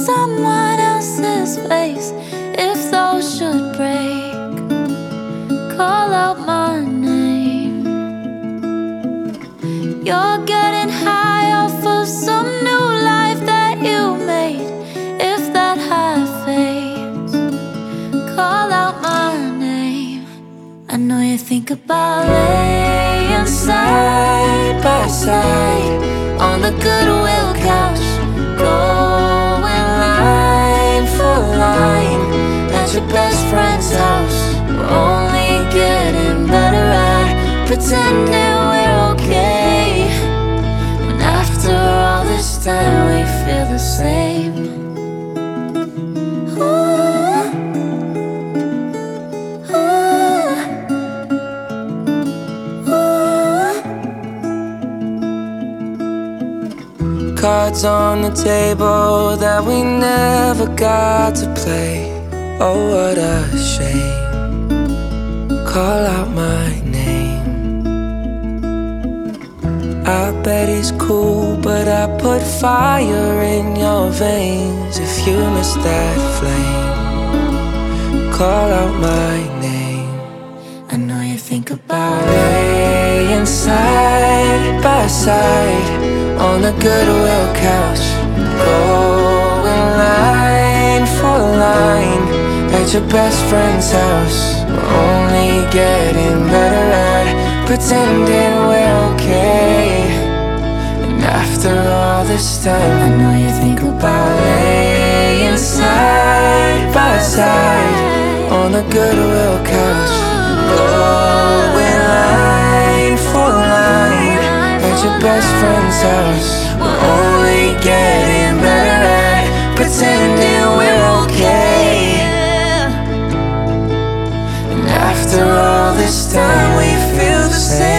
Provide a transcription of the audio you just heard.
someone else's face. If those should break, call out my name. You're getting high off of some new life that you made. If that high fades, call out my name. I know you think about laying side by side on the Goodwill couch, going line for line at your best friend's house. We're only getting better at pretending we're okay, when after all this time we feel the same. Cards on the table that we never got to play. Oh, what a shame. Call out my name. I bet he's cool, but I put fire in your veins. If you miss that flame, call out my name. I know you think about laying side by side on the Goodwill couch, going line for line at your best friend's house. We're only getting better at pretending we're okay, and after all this time I know you think about laying side by side on the Goodwill couch, going line for line at your best friend's house. We're only getting better at pretending we're okay, and after all this time we feel the same.